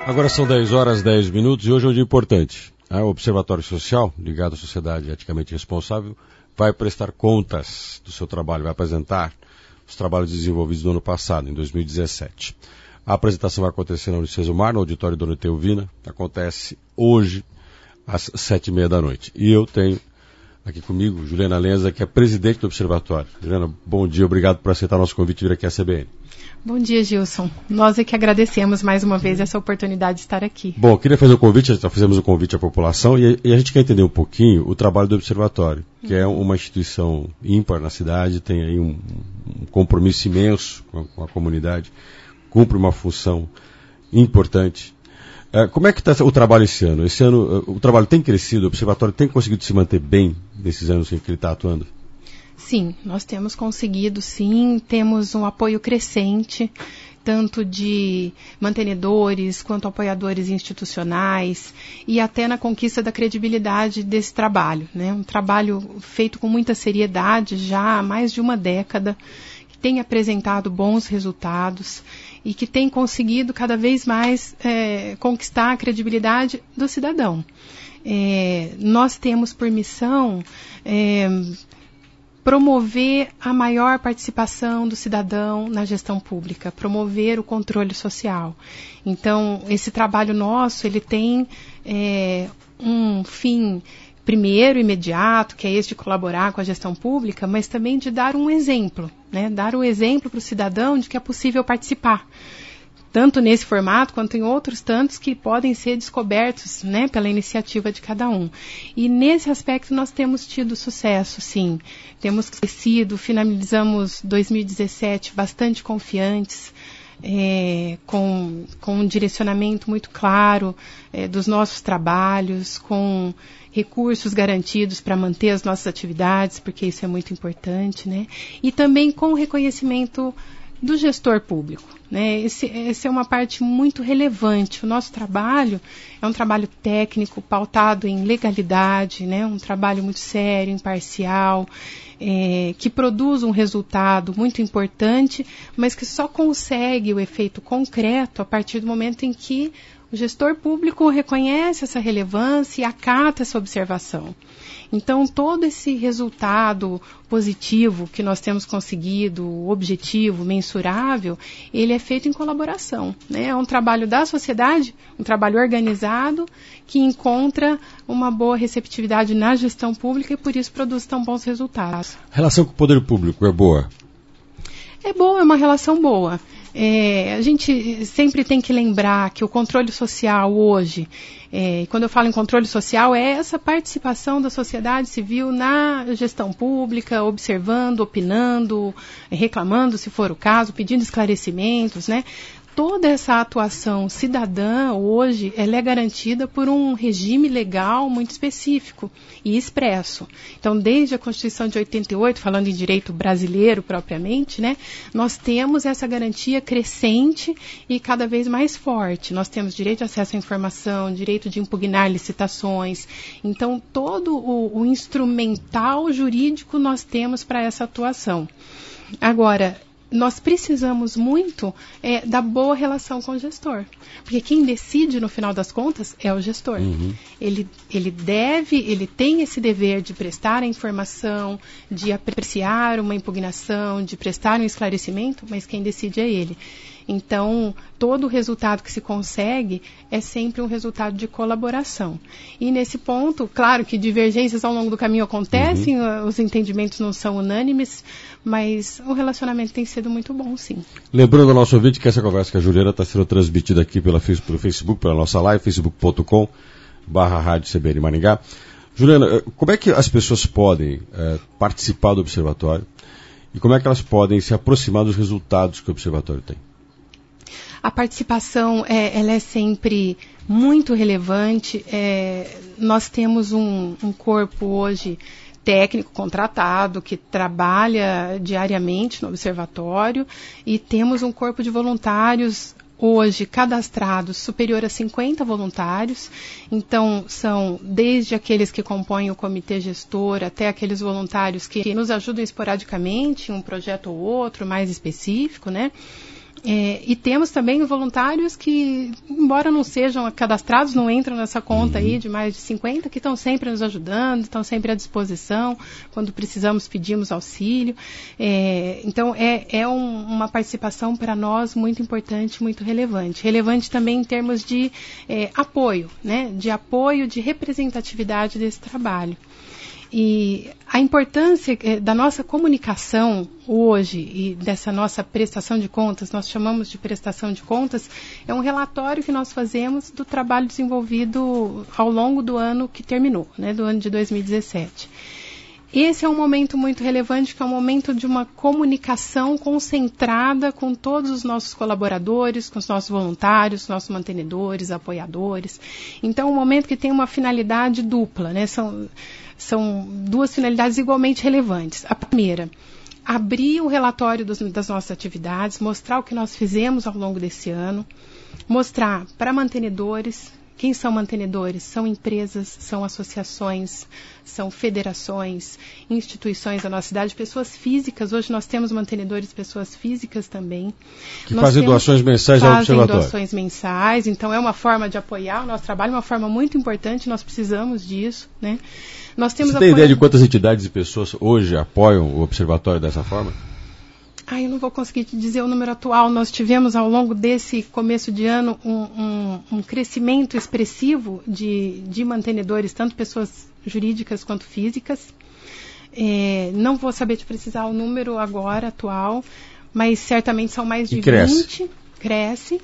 Agora são 10 horas 10 minutos e hoje é um dia importante. O Observatório Social, ligado à Sociedade Eticamente Responsável, vai prestar contas do seu trabalho, vai apresentar os trabalhos desenvolvidos no ano passado, em 2017. A apresentação vai acontecer na Unicesumar, no auditório Dona Etelvina. Acontece hoje, às 7h30 da noite. E eu tenho aqui comigo Juliana Lenza, que é presidente do Observatório. Juliana, bom dia, obrigado por aceitar nosso convite e vir aqui à CBN. Bom dia, Gilson. Nós é que agradecemos mais uma vez essa oportunidade de estar aqui. Bom, eu queria fazer um convite, já fizemos um convite à população e a gente quer entender um pouquinho o trabalho do Observatório, que é uma instituição ímpar na cidade, tem aí um compromisso imenso com a comunidade, cumpre uma função importante. Como é que está o trabalho esse ano? Esse ano o trabalho tem crescido, o Observatório tem conseguido se manter bem nesses anos em que ele está atuando? Sim, nós temos conseguido, sim, temos um apoio crescente, tanto de mantenedores quanto apoiadores institucionais e até na conquista da credibilidade desse trabalho, né? Um trabalho feito com muita seriedade já há mais de uma década, que tem apresentado bons resultados e que tem conseguido cada vez mais conquistar a credibilidade do cidadão. Nós temos por missão promover a maior participação do cidadão na gestão pública, promover o controle social. Então, esse trabalho nosso, ele tem um fim primeiro, imediato, que é esse de colaborar com a gestão pública, mas também de dar um exemplo, né? Dar o exemplo para o cidadão de que é possível participar. Tanto nesse formato, quanto em outros tantos que podem ser descobertos, né, pela iniciativa de cada um. E nesse aspecto nós temos tido sucesso, sim. Temos crescido, finalizamos 2017 bastante confiantes, com um direcionamento muito claro dos nossos trabalhos, com recursos garantidos para manter as nossas atividades, porque isso é muito importante, né? E também com o reconhecimento do gestor público, né? Essa é uma parte muito relevante. O nosso trabalho é um trabalho técnico, pautado em legalidade, né? Um trabalho muito sério, imparcial, que produz um resultado muito importante, mas que só consegue o efeito concreto a partir do momento em que o gestor público reconhece essa relevância e acata essa observação. Então, todo esse resultado positivo que nós temos conseguido, objetivo, mensurável, ele é feito em colaboração, né? É um trabalho da sociedade, um trabalho organizado, que encontra uma boa receptividade na gestão pública e, por isso, produz tão bons resultados. A relação com o poder público é boa? É boa, é uma relação boa. A gente sempre tem que lembrar que o controle social hoje, quando eu falo em controle social, é essa participação da sociedade civil na gestão pública, observando, opinando, reclamando, se for o caso, pedindo esclarecimentos, né? Toda essa atuação cidadã hoje ela é garantida por um regime legal muito específico e expresso. Então, desde a Constituição de 88, falando em direito brasileiro propriamente, né, nós temos essa garantia crescente e cada vez mais forte. Nós temos direito de acesso à informação, direito de impugnar licitações. Então, todo o instrumental jurídico nós temos para essa atuação. Agora, nós precisamos muito da boa relação com o gestor. Porque quem decide, no final das contas, é o gestor. Uhum. Ele tem esse dever de prestar a informação, de apreciar uma impugnação, de prestar um esclarecimento, mas quem decide é ele. Então, todo o resultado que se consegue é sempre um resultado de colaboração. E nesse ponto, claro que divergências ao longo do caminho acontecem, os entendimentos não são unânimes, mas o relacionamento tem sido muito bom, sim. Lembrando ao nosso ouvinte que essa conversa com a Juliana está sendo transmitida aqui pelo Facebook, pela nossa live, facebook.com/Rádio CBN Maringá. Juliana, como é que as pessoas podem participar do Observatório e como é que elas podem se aproximar dos resultados que o Observatório tem? A participação ela é sempre muito relevante. Nós temos um corpo hoje técnico contratado que trabalha diariamente no observatório e temos um corpo de voluntários hoje cadastrados superior a 50 voluntários. Então, são desde aqueles que compõem o comitê gestor até aqueles voluntários que nos ajudam esporadicamente em um projeto ou outro mais específico, né? E temos também voluntários que, embora não sejam cadastrados, não entram nessa conta aí de mais de 50, que estão sempre nos ajudando, estão sempre à disposição, quando precisamos pedimos auxílio. Então uma participação para nós muito importante, muito relevante. Relevante também em termos de apoio, né? De apoio, de representatividade desse trabalho. E a importância da nossa comunicação hoje e dessa nossa prestação de contas, nós chamamos de prestação de contas, é um relatório que nós fazemos do trabalho desenvolvido ao longo do ano que terminou, né, do ano de 2017. Esse é um momento muito relevante, que é um momento de uma comunicação concentrada com todos os nossos colaboradores, com os nossos voluntários, nossos mantenedores, apoiadores. Então, é um momento que tem uma finalidade dupla, né? São duas finalidades igualmente relevantes. A primeira, abrir o relatório das nossas atividades, mostrar o que nós fizemos ao longo desse ano, mostrar para mantenedores. Quem são mantenedores? São empresas, são associações, são federações, instituições da nossa cidade, pessoas físicas. Hoje nós temos mantenedores, pessoas físicas também. Que fazem doações mensais ao observatório. Fazem doações mensais, então é uma forma de apoiar o nosso trabalho, uma forma muito importante, nós precisamos disso, né? Nós temos Você tem ideia de quantas entidades e pessoas hoje apoiam o observatório dessa forma? Eu não vou conseguir te dizer o número atual. Nós tivemos, ao longo desse começo de ano, um crescimento expressivo de mantenedores, tanto pessoas jurídicas quanto físicas. Não vou saber te precisar o número agora, atual, mas certamente são mais de 20. Cresce.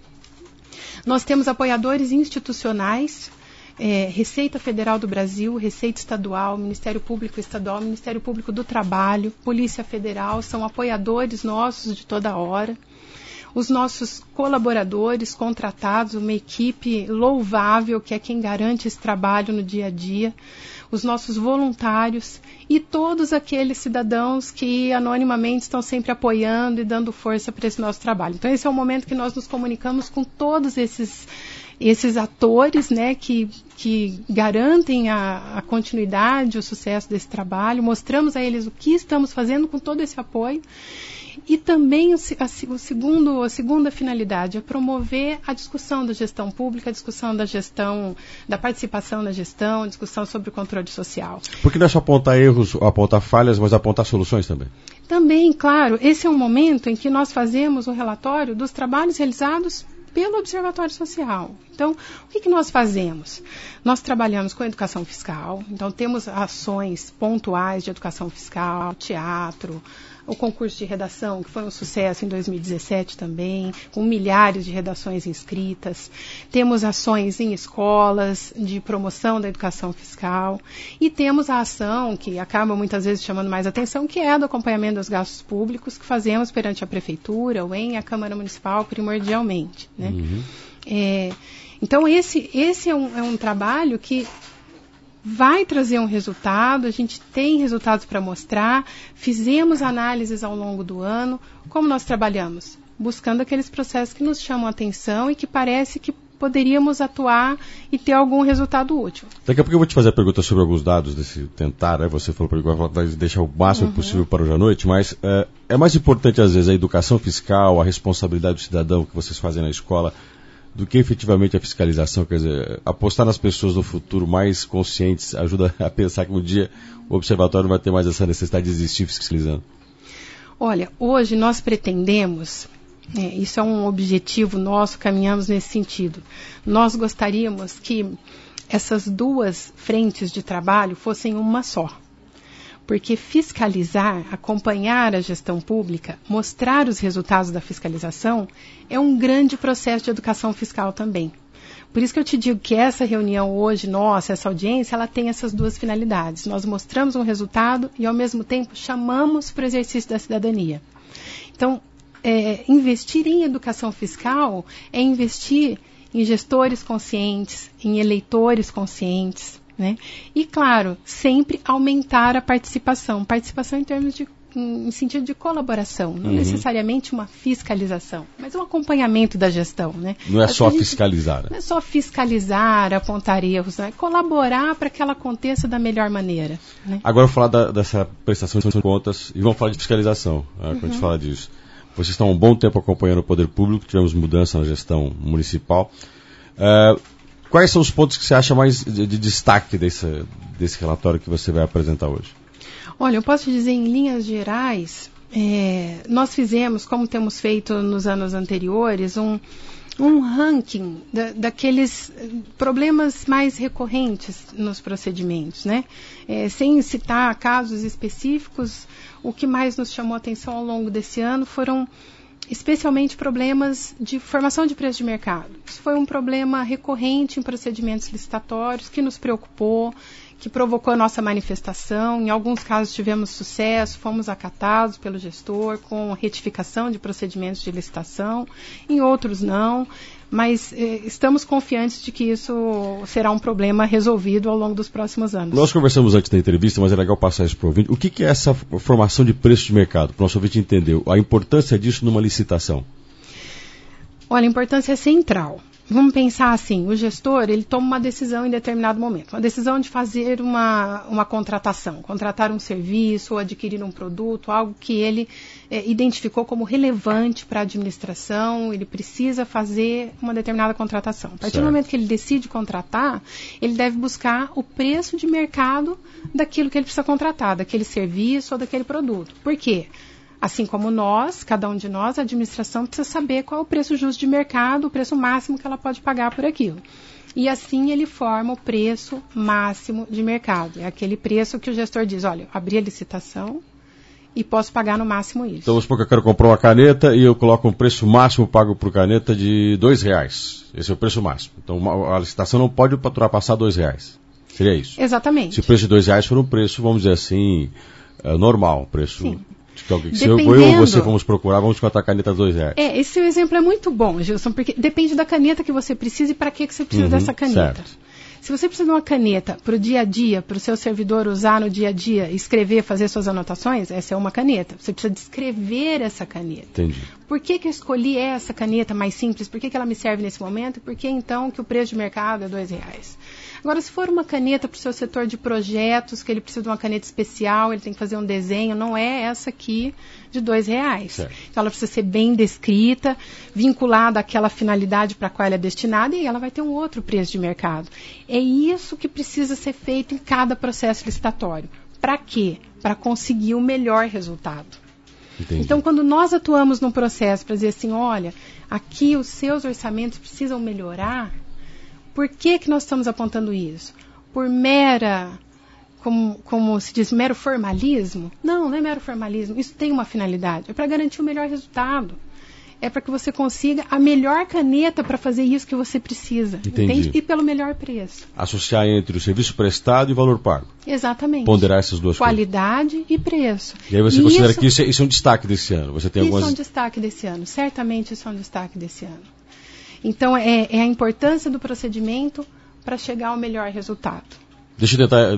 Nós temos apoiadores institucionais, Receita Federal do Brasil, Receita Estadual, Ministério Público Estadual, Ministério Público do Trabalho, Polícia Federal, são apoiadores nossos de toda hora. Os nossos colaboradores contratados, uma equipe louvável, que é quem garante esse trabalho no dia a dia. Os nossos voluntários e todos aqueles cidadãos que anonimamente estão sempre apoiando e dando força para esse nosso trabalho. Então, esse é o momento que nós nos comunicamos com todos esses atores, né, que garantem a continuidade, o sucesso desse trabalho, mostramos a eles o que estamos fazendo com todo esse apoio. E também a segunda finalidade é promover a discussão da gestão pública, a discussão da participação na gestão, a discussão sobre o controle social. Porque não é só apontar erros, apontar falhas, mas apontar soluções também. Também, claro, esse é um momento em que nós fazemos um relatório dos trabalhos realizados pelo Observatório Social. Então, o que nós fazemos? Nós trabalhamos com educação fiscal, então temos ações pontuais de educação fiscal, teatro, o concurso de redação, que foi um sucesso em 2017 também, com milhares de redações inscritas. Temos ações em escolas de promoção da educação fiscal. E temos a ação, que acaba muitas vezes chamando mais atenção, que é a do acompanhamento dos gastos públicos, que fazemos perante a Prefeitura ou em a Câmara Municipal primordialmente, né? Então, esse é um trabalho que vai trazer um resultado, a gente tem resultados para mostrar, fizemos análises ao longo do ano. Como nós trabalhamos? Buscando aqueles processos que nos chamam a atenção e que parece que poderíamos atuar e ter algum resultado útil. Daqui a pouco eu vou te fazer a pergunta sobre alguns dados desse tentar, né? Você falou que vai deixar o máximo possível para hoje à noite, mas é mais importante às vezes a educação fiscal, a responsabilidade do cidadão que vocês fazem na escola, do que efetivamente a fiscalização. Quer dizer, apostar nas pessoas no futuro mais conscientes ajuda a pensar que um dia o observatório não vai ter mais essa necessidade de existir fiscalizando. Olha, hoje nós pretendemos, isso é um objetivo nosso, caminhamos nesse sentido. Nós gostaríamos que essas duas frentes de trabalho fossem uma só. Porque fiscalizar, acompanhar a gestão pública, mostrar os resultados da fiscalização, é um grande processo de educação fiscal também. Por isso que eu te digo que essa reunião hoje, nossa, essa audiência, ela tem essas duas finalidades. Nós mostramos um resultado e, ao mesmo tempo, chamamos para o exercício da cidadania. Então, investir em educação fiscal é investir em gestores conscientes, em eleitores conscientes, né? E, claro, sempre aumentar a participação em sentido de colaboração, não necessariamente uma fiscalização, mas um acompanhamento da gestão, né? Não é só fiscalizar. Não é só fiscalizar, apontar erros, né? Colaborar para que ela aconteça da melhor maneira, né? Agora eu vou falar dessa prestação de contas e vamos falar de fiscalização, quando a gente fala disso. Vocês estão há um bom tempo acompanhando o poder público, tivemos mudança na gestão municipal. Quais são os pontos que você acha mais de destaque desse relatório que você vai apresentar hoje? Olha, eu posso te dizer em linhas gerais, nós fizemos, como temos feito nos anos anteriores, um ranking daqueles problemas mais recorrentes nos procedimentos, né? Sem citar casos específicos, o que mais nos chamou a atenção ao longo desse ano foram especialmente problemas de formação de preço de mercado. Isso foi um problema recorrente em procedimentos licitatórios que nos preocupou, que provocou a nossa manifestação. Em alguns casos tivemos sucesso, fomos acatados pelo gestor com retificação de procedimentos de licitação, em outros não, mas estamos confiantes de que isso será um problema resolvido ao longo dos próximos anos. Nós conversamos antes da entrevista, mas é legal passar isso para o ouvinte. O que é essa formação de preço de mercado? Para o nosso ouvinte entender a importância disso numa licitação. Olha, a importância é central. Vamos pensar assim, o gestor, ele toma uma decisão em determinado momento, uma decisão de fazer uma contratação, contratar um serviço ou adquirir um produto, algo que ele identificou como relevante para a administração, ele precisa fazer uma determinada contratação. A partir do momento que ele decide contratar, ele deve buscar o preço de mercado daquilo que ele precisa contratar, daquele serviço ou daquele produto. Por quê? Assim como nós, cada um de nós, a administração precisa saber qual é o preço justo de mercado, o preço máximo que ela pode pagar por aquilo. E assim ele forma o preço máximo de mercado. É aquele preço que o gestor diz, olha, eu abri a licitação e posso pagar no máximo isso. Então vamos supor que eu quero comprar uma caneta e eu coloco um preço máximo pago por caneta de R$2. Esse é o preço máximo. Então a licitação não pode ultrapassar R$2. Seria isso? Exatamente. Se o preço de R$2 for um preço, vamos dizer assim, normal, preço... Sim. Se eu ou você vamos procurar, vamos contratar a caneta R$2. Esse seu exemplo é muito bom, Gilson, porque depende da caneta que você precisa e para que você precisa dessa caneta. Certo. Se você precisa de uma caneta para o dia a dia, para o seu servidor usar no dia a dia, escrever, fazer suas anotações, essa é uma caneta. Você precisa descrever essa caneta. Entendi. Por que eu escolhi essa caneta mais simples? Por que ela me serve nesse momento? E por que então que o preço de mercado é R$2? Agora, se for uma caneta para o seu setor de projetos, que ele precisa de uma caneta especial, ele tem que fazer um desenho, não é essa aqui de R$2. Certo. Então, ela precisa ser bem descrita, vinculada àquela finalidade para a qual ela é destinada, e ela vai ter um outro preço de mercado. É isso que precisa ser feito em cada processo licitatório. Para quê? Para conseguir o melhor resultado. Entendi. Então, quando nós atuamos num processo para dizer assim, olha, aqui os seus orçamentos precisam melhorar, por que nós estamos apontando isso? Por mera, como se diz, mero formalismo? Não é mero formalismo. Isso tem uma finalidade. É para garantir o melhor resultado. É para que você consiga a melhor caneta para fazer isso que você precisa. Entende? E pelo melhor preço. Associar entre o serviço prestado e o valor pago. Exatamente. Ponderar essas duas Qualidade coisas. E preço. E aí você considera que isso é um destaque desse ano? Você tem Isso é um destaque desse ano. Certamente isso é um destaque desse ano. Então, é a importância do procedimento para chegar ao melhor resultado. Deixa eu tentar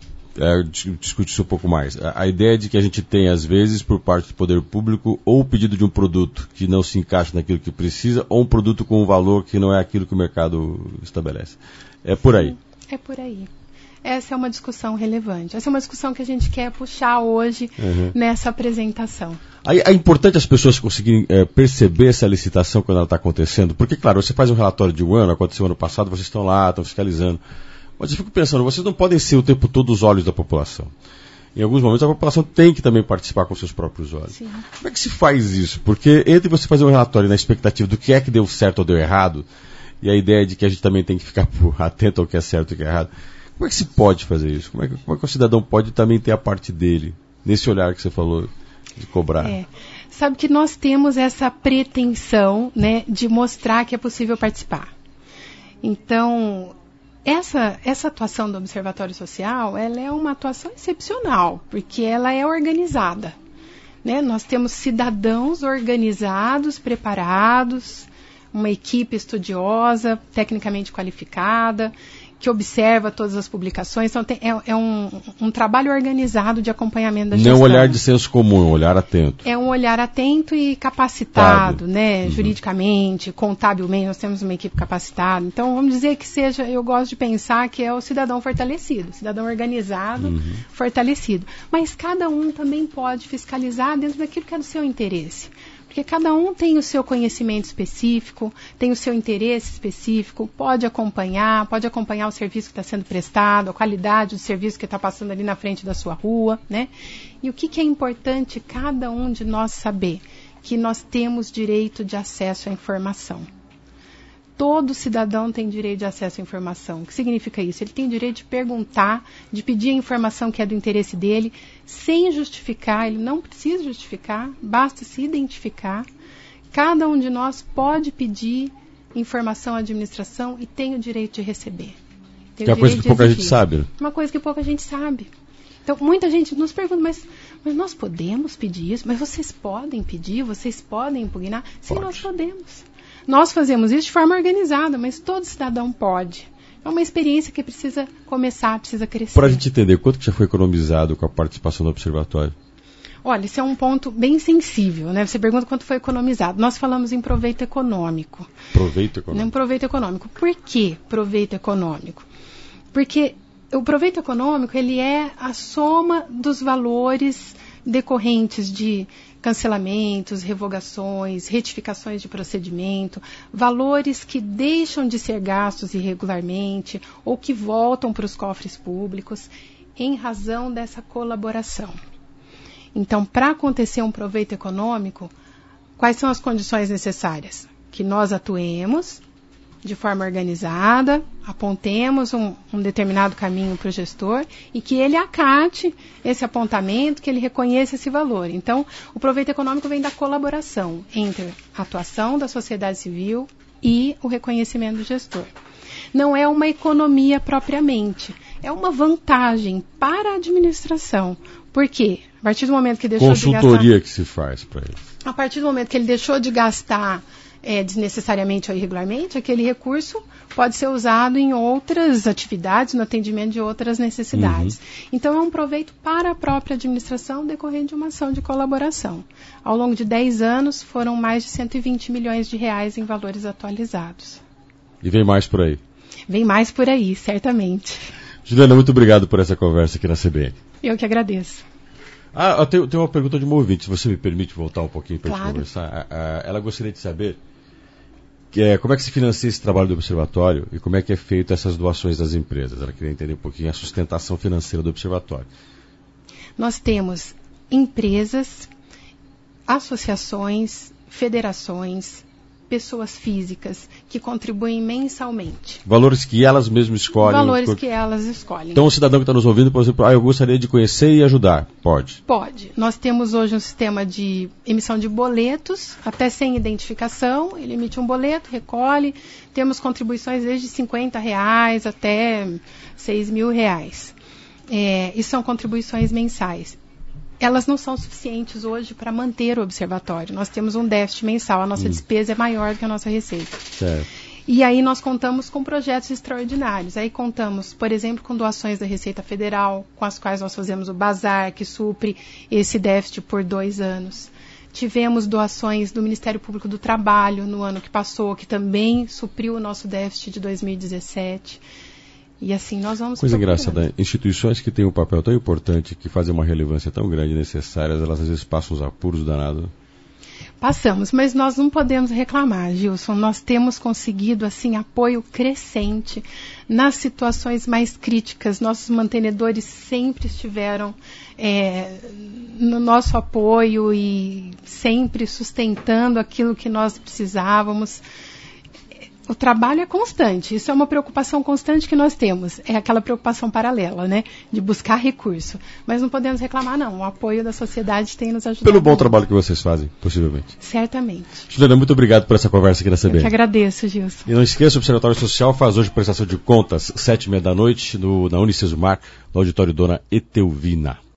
discutir isso um pouco mais. A ideia de que a gente tem, às vezes, por parte do poder público, ou o pedido de um produto que não se encaixa naquilo que precisa, ou um produto com um valor que não é aquilo que o mercado estabelece. É por aí. É por aí. Essa é uma discussão relevante. Essa é uma discussão que a gente quer puxar hoje nessa apresentação. É importante as pessoas conseguirem perceber essa licitação quando ela está acontecendo, porque, claro, você faz um relatório de um ano, aconteceu ano passado, vocês estão lá, estão fiscalizando. Mas eu fico pensando, vocês não podem ser o tempo todo os olhos da população. Em alguns momentos a população tem que também participar com seus próprios olhos. Sim. Como é que se faz isso? Porque entre você fazer um relatório na expectativa do que é que deu certo ou deu errado, e a ideia de que a gente também tem que ficar atento ao que é certo e o que é errado, como é que se pode fazer isso? Como é que o cidadão pode também ter a parte dele, nesse olhar que você falou, de cobrar? Sabe que nós temos essa pretensão, né, de mostrar que é possível participar. Então, essa atuação do Observatório Social, ela é uma atuação excepcional, porque ela é organizada. Né? Nós temos cidadãos organizados, preparados, uma equipe estudiosa, tecnicamente qualificada, que observa todas as publicações. Então, é um trabalho organizado de acompanhamento da gestão. Não é um olhar de senso comum, é um olhar atento. É um olhar atento e capacitado, né? Juridicamente, contabilmente, nós temos uma equipe capacitada. Então, vamos dizer que seja, eu gosto de pensar que é o cidadão fortalecido, cidadão organizado, fortalecido. Mas cada um também pode fiscalizar dentro daquilo que é do seu interesse. Porque cada um tem o seu conhecimento específico, tem o seu interesse específico, pode acompanhar o serviço que está sendo prestado, a qualidade do serviço que está passando ali na frente da sua rua, né? E o que é importante cada um de nós saber? Que nós temos direito de acesso à informação. Todo cidadão tem direito de acesso à informação. O que significa isso? Ele tem direito de perguntar, de pedir a informação que é do interesse dele, sem justificar. Ele não precisa justificar, basta se identificar. Cada um de nós pode pedir informação à administração e tem o direito de receber. Que é uma coisa que pouca gente sabe. Né? Uma coisa que pouca gente sabe. Então, muita gente nos pergunta, mas nós podemos pedir isso? Mas vocês podem pedir? Vocês podem impugnar? Sim, nós podemos. Nós fazemos isso de forma organizada, mas todo cidadão pode. É uma experiência que precisa começar, precisa crescer. Para a gente entender, quanto que já foi economizado com a participação do Observatório? Olha, esse é um ponto bem sensível, né? Você pergunta quanto foi economizado. Nós falamos em proveito econômico. Proveito econômico? Não, proveito econômico. Por que proveito econômico? Porque o proveito econômico, ele é a soma dos valores decorrentes de cancelamentos, revogações, retificações de procedimento, valores que deixam de ser gastos irregularmente ou que voltam para os cofres públicos em razão dessa colaboração. Então, para acontecer um proveito econômico, quais são as condições necessárias? Que nós atuemos de forma organizada, apontemos um determinado caminho para o gestor e que ele acate esse apontamento, que ele reconheça esse valor. Então, o proveito econômico vem da colaboração entre a atuação da sociedade civil e o reconhecimento do gestor. Não é uma economia propriamente, é uma vantagem para a administração. Por quê? A partir do momento que deixou de gastar... Consultoria que se faz para ele. A partir do momento que ele deixou de gastar desnecessariamente ou irregularmente, aquele recurso pode ser usado em outras atividades, no atendimento de outras necessidades. Então, é um proveito para a própria administração decorrente de uma ação de colaboração. Ao longo de 10 anos, foram mais de 120 milhões de reais em valores atualizados. E vem mais por aí? Vem mais por aí, certamente. Juliana, muito obrigado por essa conversa aqui na CBN. Eu que agradeço. Eu tenho uma pergunta de uma ouvinte, se você me permite voltar um pouquinho para a gente Claro. conversar. Ela gostaria de saber como é que se financia esse trabalho do Observatório e como é que é feito essas doações das empresas. Ela queria entender um pouquinho a sustentação financeira do Observatório. Nós temos empresas, associações, federações, pessoas físicas que contribuem mensalmente. Valores que elas mesmas escolhem. Valores que elas escolhem. Então, o cidadão que está nos ouvindo, por exemplo, eu gostaria de conhecer e ajudar. Pode? Pode. Nós temos hoje um sistema de emissão de boletos, até sem identificação. Ele emite um boleto, recolhe. Temos contribuições desde R$50 até R$6.000. E são contribuições mensais. Elas não são suficientes hoje para manter o observatório. Nós temos um déficit mensal, a nossa despesa é maior do que a nossa receita. Certo. E aí nós contamos com projetos extraordinários. Aí contamos, por exemplo, com doações da Receita Federal, com as quais nós fazemos o bazar, que supre esse déficit por 2 anos. Tivemos doações do Ministério Público do Trabalho no ano que passou, que também supriu o nosso déficit de 2017. E assim nós vamos... Coisa engraçada, instituições que têm um papel tão importante, que fazem uma relevância tão grande e necessárias, elas às vezes passam os apuros danados. Passamos, mas nós não podemos reclamar, Gilson. Nós temos conseguido, assim, apoio crescente nas situações mais críticas. Nossos mantenedores sempre estiveram no nosso apoio e sempre sustentando aquilo que nós precisávamos. O trabalho é constante, isso é uma preocupação constante que nós temos, é aquela preocupação paralela, né, de buscar recurso. Mas não podemos reclamar, não, o apoio da sociedade tem nos ajudado. Pelo bom trabalho que vocês fazem, possivelmente. Certamente. Juliana, muito obrigado por essa conversa aqui na CBN. Eu que agradeço, Gilson. E não esqueça, o Observatório Social faz hoje prestação de contas, 7h30 da noite, na Unicesumar, no auditório Dona Etelvina.